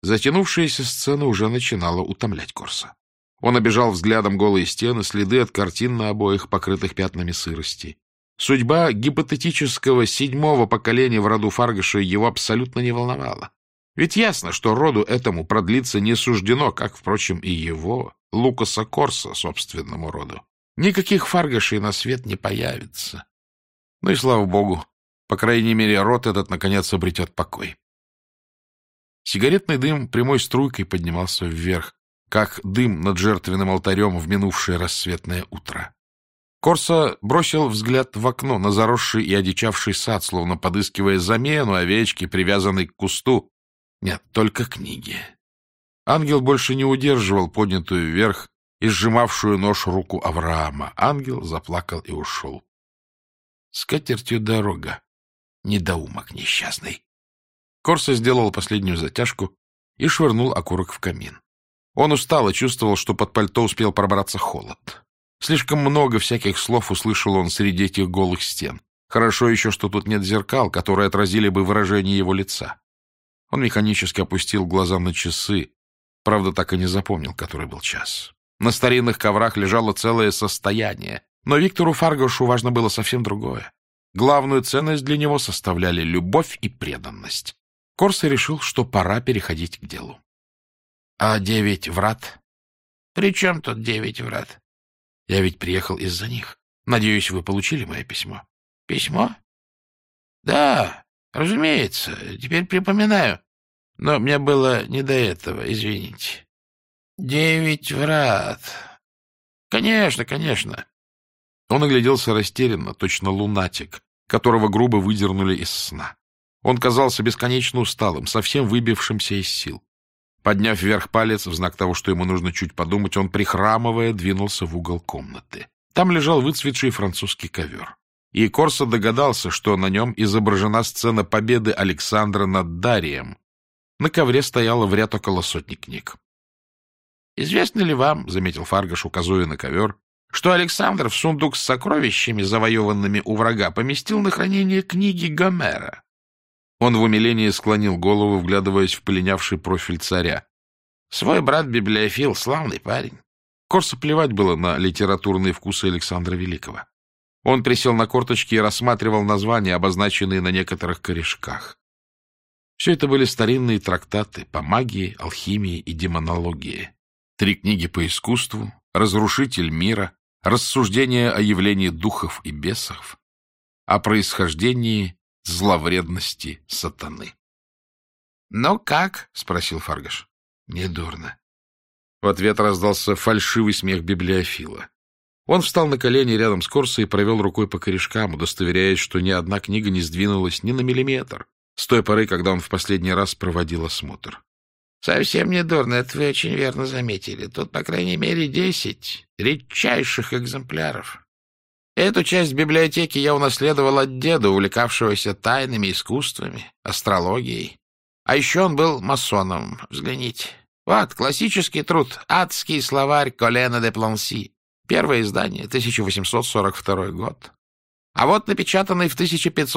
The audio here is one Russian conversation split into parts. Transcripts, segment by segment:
Затянувшаяся сцена уже начинала утомлять Корса. Он обежал взглядом голые стены, следы от картин на обоях, покрытых пятнами сырости. Судьба гипотетического 7-го поколения в роду Фаргаша его абсолютно не волновала. Ведь ясно, что роду этому продлиться не суждено, как, впрочем, и его, Лукаса Корса, собственному роду. Никаких Фаргашей на свет не появится. Ну и слава богу, по крайней мере, род этот, наконец, обретет покой. Сигаретный дым прямой струйкой поднимался вверх, как дым над жертвенным алтарем в минувшее рассветное утро. Корса бросил взгляд в окно на заросший и одичавший сад, словно подыскивая замену овечки, привязанной к кусту. Нет, только книги. Ангел больше не удерживал поднятую вверх и сжимавшую нож руку Авраама. Ангел заплакал и ушел. С катертью дорога, недоумок несчастный. Корса сделал последнюю затяжку и швырнул окурок в камин. Он устал и чувствовал, что под пальто успел пробраться холод. Слишком много всяких слов услышал он среди этих голых стен. Хорошо еще, что тут нет зеркал, которые отразили бы выражение его лица. Он механически опустил глаза на часы, правда, так и не запомнил, который был час. На старинных коврах лежало целое состояние, но Виктору Фаргашу важно было совсем другое. Главную ценность для него составляли любовь и преданность. Корса решил, что пора переходить к делу. — А 9 врат? — При чем тут 9 врат? — Я ведь приехал из-за них. Надеюсь, вы получили мое письмо. — Письмо? — Да, разумеется, теперь припоминаю. Но мне было не до этого, извините. 9 врат. Конечно, конечно. Он огляделся растерянно, точно лунатик, которого грубо выдернули из сна. Он казался бесконечно усталым, совсем выбившимся из сил. Подняв вверх палец, в знак того, что ему нужно чуть подумать, он, прихрамывая, двинулся в угол комнаты. Там лежал выцветший французский ковер. И Корса догадался, что на нем изображена сцена победы Александра над Дарием. На ковре стояло в ряд около 100 книг. — Известно ли вам, — заметил Фаргаш, указывая на ковер, — что Александр в сундук с сокровищами, завоеванными у врага, поместил на хранение книги Гомера? Он в умилении склонил голову, вглядываясь в полинявший профиль царя. Свой брат-библиофил — славный парень. Корса плевать было на литературные вкусы Александра Великого. Он присел на корточки и рассматривал названия, обозначенные на некоторых корешках. Все это были старинные трактаты по магии, алхимии и демонологии. 3 книги по искусству, «Разрушитель мира», «Рассуждения о явлении духов и бесов», о происхождении зловредности сатаны. — Ну как? — спросил Фаргаш. — Недурно. В ответ раздался фальшивый смех библиофила. Он встал на колени рядом с Корсой и провел рукой по корешкам, удостоверяясь, что ни одна книга не сдвинулась ни на миллиметр с той поры, когда он в последний раз проводил осмотр. — Совсем недурно, это вы очень верно заметили. Тут, по крайней мере, 10 редчайших экземпляров. Эту часть библиотеки я унаследовал от деда, увлекавшегося тайными искусствами, астрологией. А еще он был масоном. Взгляните. Вот, классический труд «Адский словарь Колена де Планси». Первое издание, 1842 год. А вот напечатанный в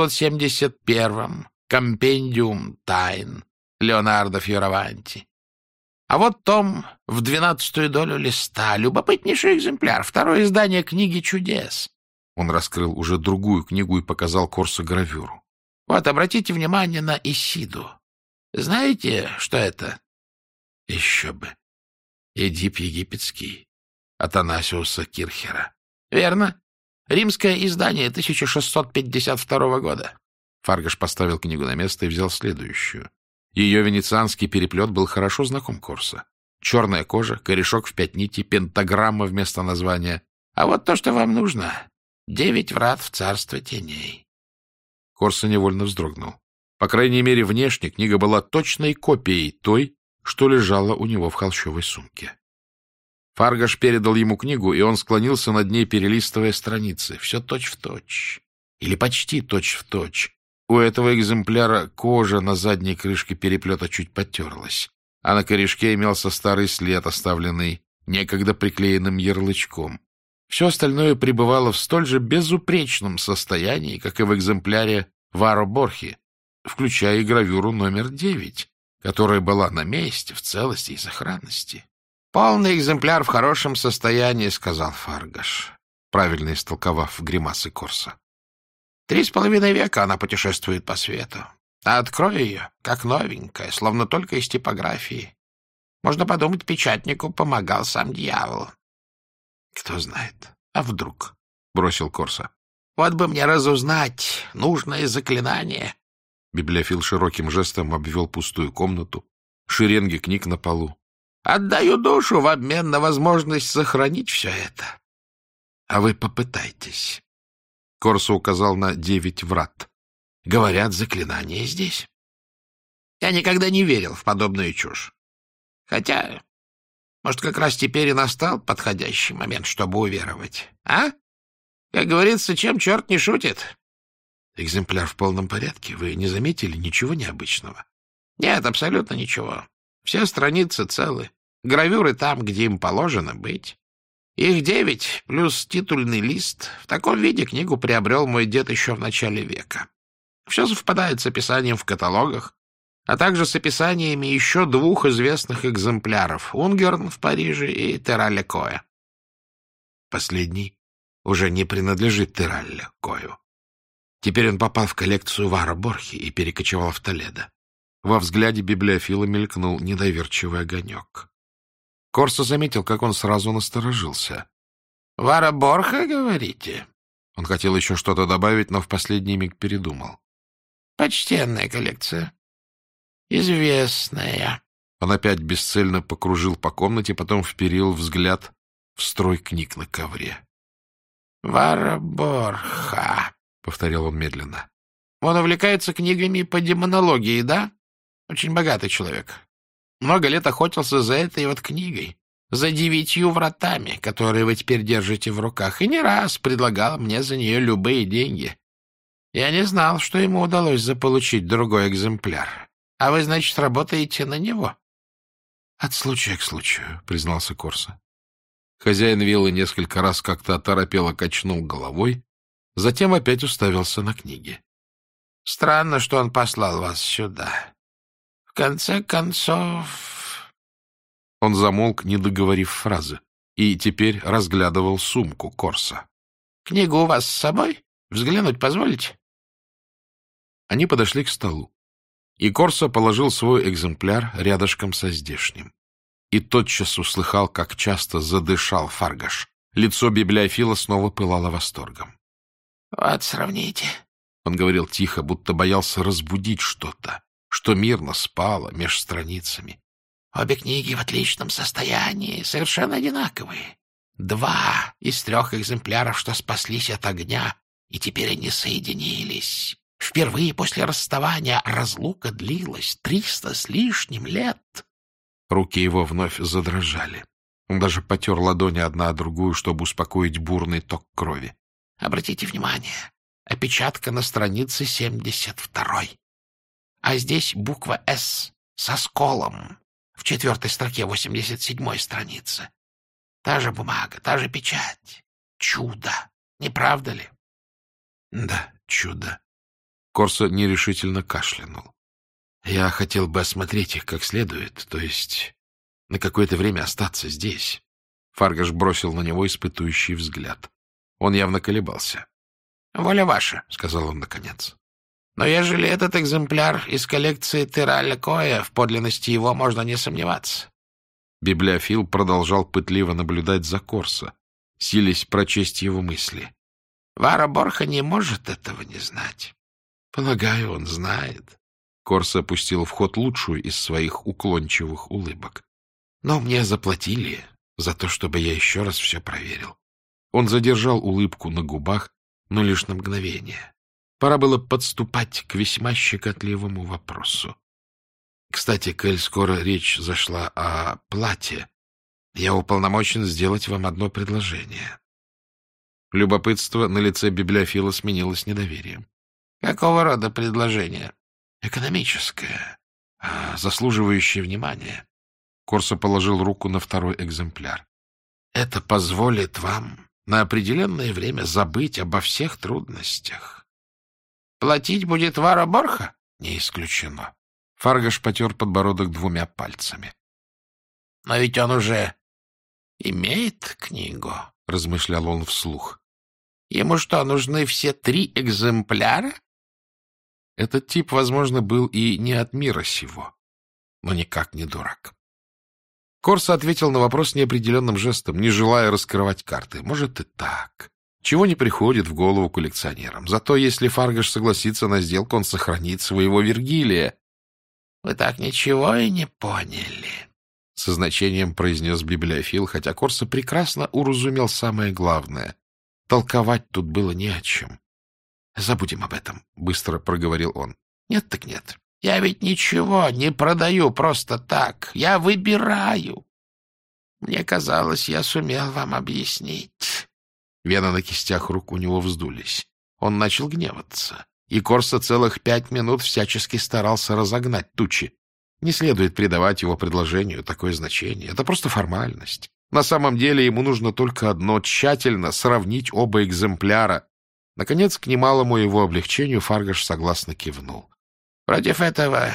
1571-м «Компендиум тайн» Леонардо Фьораванти. А вот том в 12-ю долю листа, любопытнейший экземпляр, второе издание книги чудес. Он раскрыл уже другую книгу и показал Корсо гравюру. Вот, обратите внимание на Исиду. Знаете, что это? Еще бы. Эдип египетский. Атанасиуса Кирхера. Верно. Римское издание 1652 года. Фаргаш поставил книгу на место и взял следующую. Ее венецианский переплет был хорошо знаком Корсо. Черная кожа, корешок в 5 нитей, пентаграмма вместо названия. А вот то, что вам нужно. 9 врат в царство теней. Корсо невольно вздрогнул. По крайней мере, внешне книга была точной копией той, что лежала у него в холщовой сумке. Фаргаш передал ему книгу, и он склонился над ней, перелистывая страницы. Все точь-в-точь. Или почти точь-в-точь. У этого экземпляра кожа на задней крышке переплета чуть потерлась, а на корешке имелся старый след, оставленный некогда приклеенным ярлычком. Все остальное пребывало в столь же безупречном состоянии, как и в экземпляре Варо Борхи, включая и гравюру номер 9, которая была на месте, в целости и сохранности. «Полный экземпляр в хорошем состоянии», — сказал Фаргаш, правильно истолковав гримасы Корса. 3,5 века она путешествует по свету. А открой ее, как новенькая, словно только из типографии. Можно подумать, печатнику помогал сам дьявол». «Кто знает, а вдруг?» — бросил Корса. «Вот бы мне разузнать нужное заклинание». Библиофил широким жестом обвел пустую комнату, шеренги книг на полу. «Отдаю душу в обмен на возможность сохранить все это. А вы попытайтесь». Корса указал на 9 врат. «Говорят, заклинание здесь». Я никогда не верил в подобную чушь. Хотя, может, как раз теперь и настал подходящий момент, чтобы уверовать. А? Как говорится, чем черт не шутит? Экземпляр в полном порядке. Вы не заметили ничего необычного? Нет, абсолютно ничего. Все страницы целы. Гравюры там, где им положено быть. Их 9, плюс титульный лист. В таком виде книгу приобрел мой дед еще в начале века. Все совпадает с описанием в каталогах, а также с описаниями еще 2 известных экземпляров — Унгерн в Париже и Террале-Коэ. Последний уже не принадлежит Террале-Коэ. Теперь он попал в коллекцию Вара Борхи и перекочевал в Толедо. Во взгляде библиофила мелькнул недоверчивый огонек. Корса заметил, как он сразу насторожился. — Вара Борха, говорите? Он хотел еще что-то добавить, но в последний миг передумал. — Почтенная коллекция. Известная. Он опять бесцельно покружил по комнате, потом вперил взгляд в строй книг на ковре. — Вара Борха, — повторил он медленно. — Он увлекается книгами по демонологии, да? Очень богатый человек. Много лет охотился за этой вот книгой, за 9 вратами, которые вы теперь держите в руках, и не раз предлагал мне за нее любые деньги. Я не знал, что ему удалось заполучить другой экземпляр. А вы, значит, работаете на него? — От случая к случаю, — признался Корса. Хозяин виллы несколько раз как-то оторопело качнул головой, затем опять уставился на книги. — Странно, что он послал вас сюда. В конце концов... Он замолк, не договорив фразы, и теперь разглядывал сумку Корса. — Книгу у вас с собой? Взглянуть позволите? Они подошли к столу, и Корса положил свой экземпляр рядышком со здешним. И тотчас услыхал, как часто задышал Фаргаш. Лицо библиофила снова пылало восторгом. — Вот сравните, — он говорил тихо, будто боялся разбудить что-то, что мирно спало меж страницами. — Обе книги в отличном состоянии, совершенно одинаковые. 2 из 3 экземпляров, что спаслись от огня, и теперь они соединились. Впервые после расставания разлука длилась 300 с лишним лет. Руки его вновь задрожали. Он даже потер ладони одна о другую, чтобы успокоить бурный ток крови. Обратите внимание, опечатка на странице 72. А здесь буква «С» со сколом в 4-й строке 87-й страницы. Та же бумага, та же печать. Чудо, не правда ли? Да, чудо. Корса нерешительно кашлянул. Я хотел бы осмотреть их как следует, то есть на какое-то время остаться здесь. Фаргаш бросил на него испытующий взгляд. Он явно колебался. — Воля ваша, — сказал он наконец. — Но ежели этот экземпляр из коллекции Террале-Коэ, в подлинности его можно не сомневаться. Библиофил продолжал пытливо наблюдать за Корса, силясь прочесть его мысли. Вара Борха не может этого не знать. Полагаю, он знает. Корса пустил в ход лучшую из своих уклончивых улыбок. Но мне заплатили за то, чтобы я еще раз все проверил. Он задержал улыбку на губах, но лишь на мгновение. Пора было подступать к весьма щекотливому вопросу. Кстати, коль скоро речь зашла о плате, я уполномочен сделать вам одно предложение. Любопытство на лице библиофила сменилось недоверием. — Какого рода предложение? — Экономическое, заслуживающее внимания. Корса положил руку на 2-й экземпляр. — Это позволит вам на определенное время забыть обо всех трудностях. — Платить будет Вара Борха? — Не исключено. Фаргаш потер подбородок двумя пальцами. — Но ведь он уже имеет книгу, — размышлял он вслух. — Ему что, нужны все 3 экземпляра? Этот тип, возможно, был и не от мира сего, но никак не дурак. Корсо ответил на вопрос неопределенным жестом, не желая раскрывать карты. Может и так. Чего не приходит в голову коллекционерам. Зато если Фаргаш согласится на сделку, он сохранит своего Вергилия. — Вы так ничего и не поняли, — со значением произнес библиофил, хотя Корсо прекрасно уразумел самое главное. Толковать тут было не о чем. — Забудем об этом, — быстро проговорил он. — Нет так нет. Я ведь ничего не продаю просто так. Я выбираю. Мне казалось, я сумел вам объяснить. Вены на кистях рук у него вздулись. Он начал гневаться. И Корсо целых 5 минут всячески старался разогнать тучи. Не следует придавать его предложению такое значение. Это просто формальность. На самом деле ему нужно только одно — тщательно сравнить оба экземпляра. Наконец, к немалому его облегчению, Фаргаш согласно кивнул. — Против этого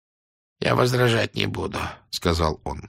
я возражать не буду, — сказал он.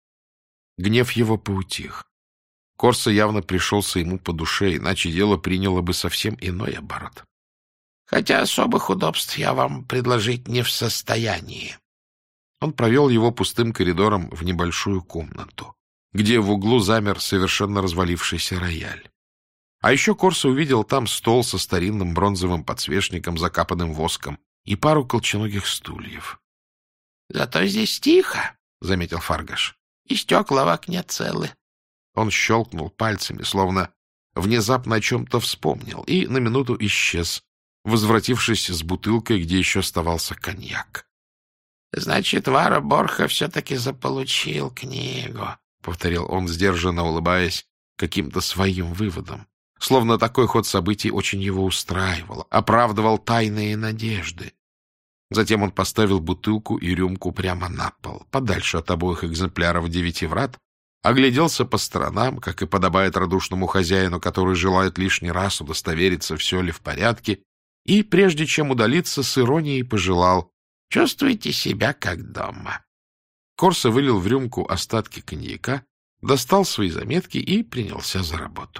Гнев его поутих. Корсо явно пришелся ему по душе, иначе дело приняло бы совсем иной оборот. — Хотя особых удобств я вам предложить не в состоянии. Он провел его пустым коридором в небольшую комнату, где в углу замер совершенно развалившийся рояль. А еще Корсо увидел там стол со старинным бронзовым подсвечником, закапанным воском, и пару колченогих стульев. — Зато здесь тихо, — заметил Фаргаш, — и стекла в окне целы. Он щелкнул пальцами, словно внезапно о чем-то вспомнил, и на минуту исчез, возвратившись с бутылкой, где еще оставался коньяк. — Значит, Вара Борха все-таки заполучил книгу, — повторил он, сдержанно улыбаясь каким-то своим выводом. Словно такой ход событий очень его устраивал, оправдывал тайные надежды. Затем он поставил бутылку и рюмку прямо на пол, подальше от обоих экземпляров 9 врат, огляделся по сторонам, как и подобает радушному хозяину, который желает лишний раз удостовериться, все ли в порядке, и, прежде чем удалиться, с иронией пожелал: «Чувствуйте себя как дома». Корсо вылил в рюмку остатки коньяка, достал свои заметки и принялся за работу.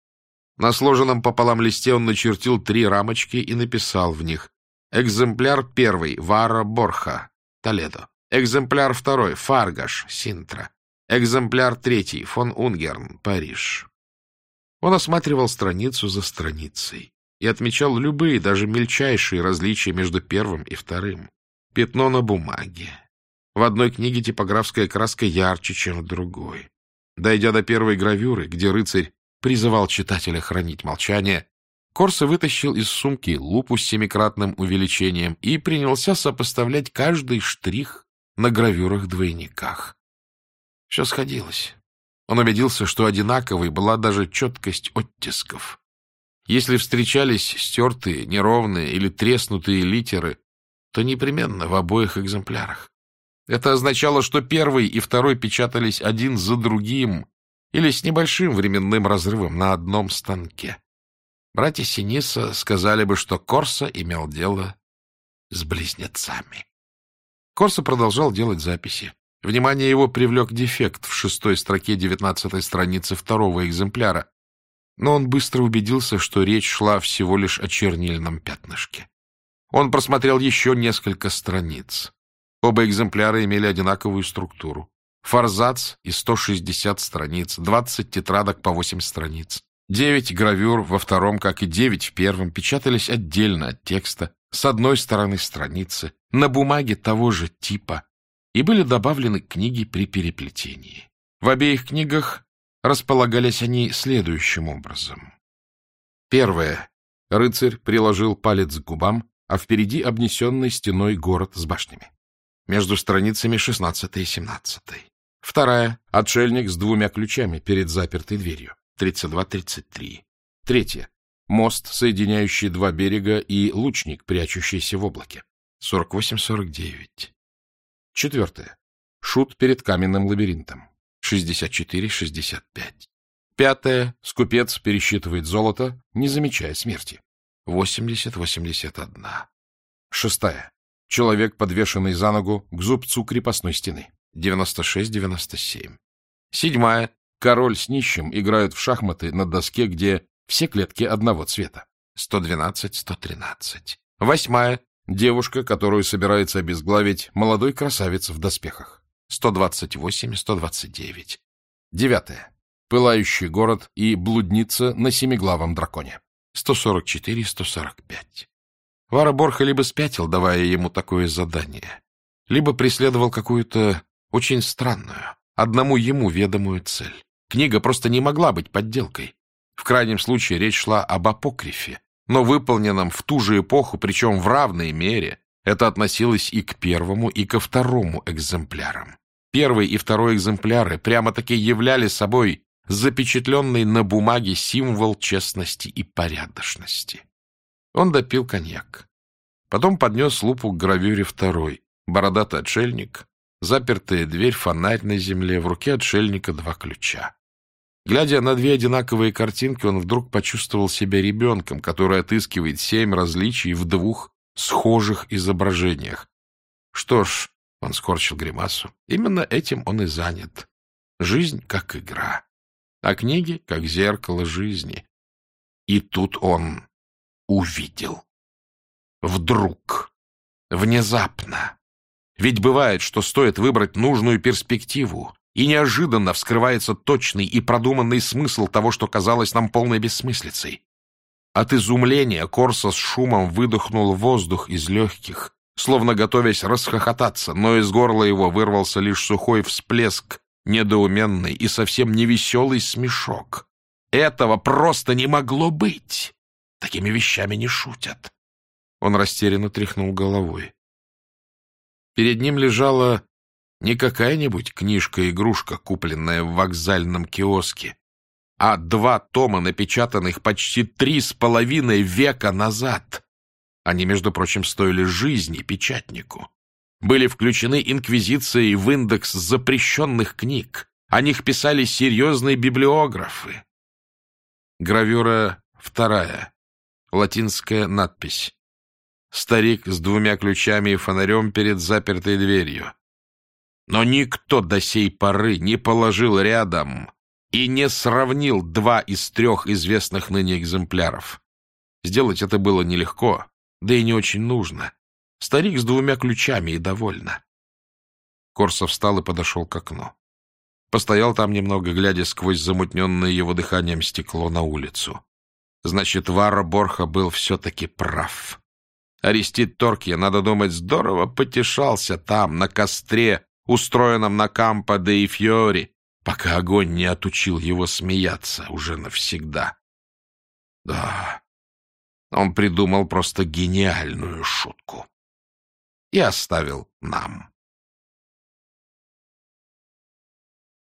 На сложенном пополам листе он начертил 3 рамочки и написал в них: экземпляр 1 Вара Борха, Толедо. Экземпляр 2 Фаргаш, Синтра. Экземпляр 3 фон Унгерн, Париж. Он осматривал страницу за страницей и отмечал любые, даже мельчайшие различия между первым и вторым. Пятно на бумаге. В одной книге типографская краска ярче, чем в другой. Дойдя до первой гравюры, где рыцарь призывал читателя хранить молчание, Корсо вытащил из сумки лупу с 7-кратным увеличением и принялся сопоставлять каждый штрих на гравюрах-двойниках. Все сходилось. Он убедился, что одинаковой была даже четкость оттисков. Если встречались стертые, неровные или треснутые литеры, то непременно в обоих экземплярах. Это означало, что 1 и 2 печатались один за другим или с небольшим временным разрывом на одном станке. Братья Синиса сказали бы, что Корсо имел дело с близнецами. Корсо продолжал делать записи. Внимание его привлек дефект в 6-й строке 19-й страницы 2-го экземпляра, но он быстро убедился, что речь шла всего лишь о чернильном пятнышке. Он просмотрел еще несколько страниц. Оба экземпляра имели одинаковую структуру. Форзац и 160 страниц, 20 тетрадок по 8 страниц. 9 гравюр во втором, как и 9 в первом, печатались отдельно от текста, с одной стороны страницы, на бумаге того же типа, и были добавлены книги при переплетении. В обеих книгах располагались они следующим образом. 1. Рыцарь приложил палец к губам, а впереди обнесенный стеной город с башнями. Между страницами 16 и 17. 2. Отшельник с 2 ключами перед запертой дверью. 32-33. 3. Мост, соединяющий 2 берега, и лучник, прячущийся в облаке. 48-49. 4. Шут перед каменным лабиринтом. 64-65. 5. Скупец пересчитывает золото, не замечая смерти. 80-81. 6. Человек, подвешенный за ногу к зубцу крепостной стены. 96-97. 7. Король с нищим играют в шахматы на доске, где все клетки одного цвета. 112-113. 8. Девушка, которую собирается обезглавить молодой красавец в доспехах. 128-129. 9. Пылающий город и блудница на семиглавом драконе. 144-145. Вара Борха либо спятил, давая ему такое задание, либо преследовал какую-то очень странную, одному ему ведомую цель. Книга просто не могла быть подделкой. В крайнем случае речь шла об апокрифе, но выполненном в ту же эпоху, причем в равной мере. Это относилось и к первому, и ко второму экземплярам. Первый и второй экземпляры прямо-таки являли собой запечатленный на бумаге символ честности и порядочности. Он допил коньяк. Потом поднес лупу к гравюре второй. Бородатый отшельник, запертая дверь, фонарь на земле, в руке отшельника 2 ключа. Глядя на 2 одинаковые картинки, он вдруг почувствовал себя ребенком, который отыскивает 7 различий в 2 схожих изображениях. Что ж, он скорчил гримасу, именно этим он и занят. Жизнь как игра, а книги как зеркало жизни. И тут он увидел. Вдруг. Внезапно. Ведь бывает, что стоит выбрать нужную перспективу, и неожиданно вскрывается точный и продуманный смысл того, что казалось нам полной бессмыслицей. От изумления Корсо с шумом выдохнул воздух из легких, словно готовясь расхохотаться, но из горла его вырвался лишь сухой всплеск, недоуменный и совсем невеселый смешок. Этого просто не могло быть! Такими вещами не шутят. Он растерянно тряхнул головой. Перед ним лежала не какая-нибудь книжка-игрушка, купленная в вокзальном киоске, а 2 тома, напечатанных почти 3,5 века назад. Они, между прочим, стоили жизни печатнику. Были включены инквизицией в индекс запрещенных книг. О них писали серьезные библиографы. Гравюра 2. Латинская надпись. Старик с 2 ключами и фонарем перед запертой дверью. Но никто до сей поры не положил рядом и не сравнил 2 из 3 известных ныне экземпляров. Сделать это было нелегко, да и не очень нужно. Старик с 2 ключами и довольно. Корсо встал и подошел к окну. Постоял там немного, глядя сквозь замутненное его дыханием стекло на улицу. Значит, Вара Борха был все-таки прав. Аристид Торкья, надо думать, здорово потешался там, на костре, устроенном на Кампо де Фьори, пока огонь не отучил его смеяться уже навсегда. Да, он придумал просто гениальную шутку и оставил нам.